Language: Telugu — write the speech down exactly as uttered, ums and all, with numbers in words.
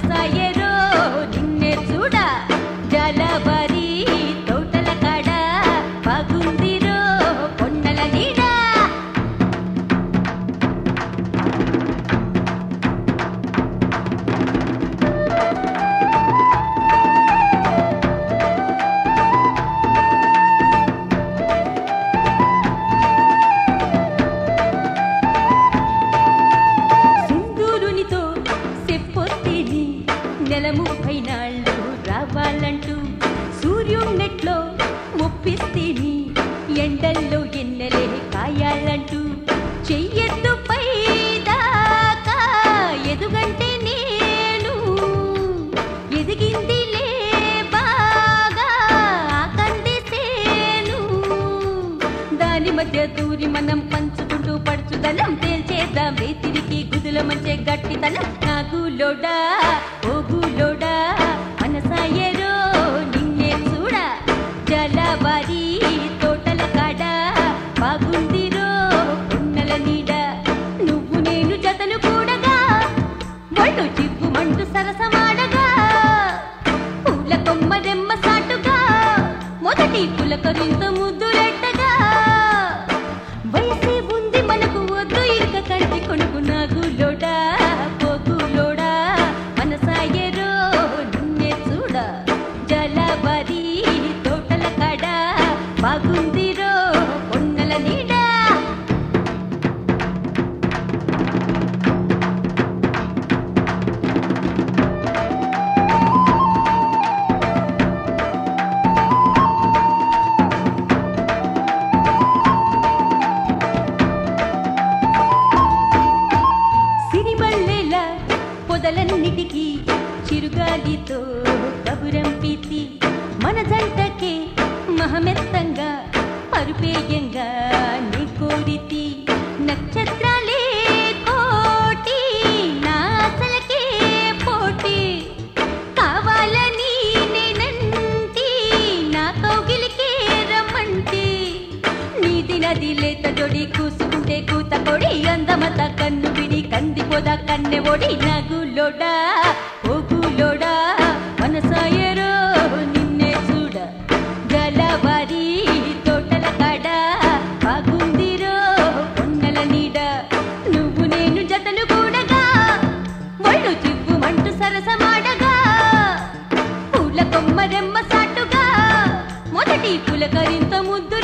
మనసాయరో నిన్నే చూడ జలవరి తోటల కాడ బాగుందిరో కొండల నీడ నెల ముప్పై నాళ్ళు రావాలంటూ సూర్యున్నెట్లో ముప్పిస్తేని ఎండల్లో ఎన్నెలే కాయాలంటూ చెయ్యెత్తు పై దాకా ఎదుగంటే నేను ఎదిగిందిలే బాగా కందిసేను దాని మధ్య దూరి మనం పంచుకుంటూ పడుచుదలం తేల్చేద్దాం రేతిరికి గుదుల మంచే గట్టితనం నాగులోడా ఓగులోడా మనసాయరో నిన్నే చూడ జలవారి తోటల కాడ బాగుందిరో కొండల నీడ నువ్వు నేను జతలు కూడగా ఒళ్ళు చివ్వుమంటూ సరసమాడగా పూల కొమ్మ రెమ్మ సాటుగా మొదటి పులకరింత ముద్దులెట్టగా వయసే ఉంది మనకు వద్దు ఇక కంటి కొనుకు నాగులోడా పోగులోడా మనసాయరో నిన్నే చూడ జలవరి తోటల కాడ బాగుందిరో కొండల నీడ పొదలన్నిటికీ చిరుగాలితో కబురంపితి మన జంటకే మహమెత్తంగా పరుపేయంగా నీ కోరితి నక్షత్రాలే కోటి నా అసలకే పోటీ కావాలని నేనంటి నా కౌగిలికే రమ్మంటి నీది నది లేత జోడి కూసుకుంటే కూత కొడి అందమత కన్ను విడి కందిపోదా కన్నె ఒడి నాగులోడా ఓగులోడా మనసాయరో నిన్నే చూడ జలవారి తోటల కాడ బాగుందిరో కొండల నీడ నువ్వు నేను జతలు కూడగా ఒళ్ళు చివ్వుమంటూ సరసమాడగా పూల కొమ్మ రెమ్మ సాటుగా మొదటి పులకరింత ముద్దు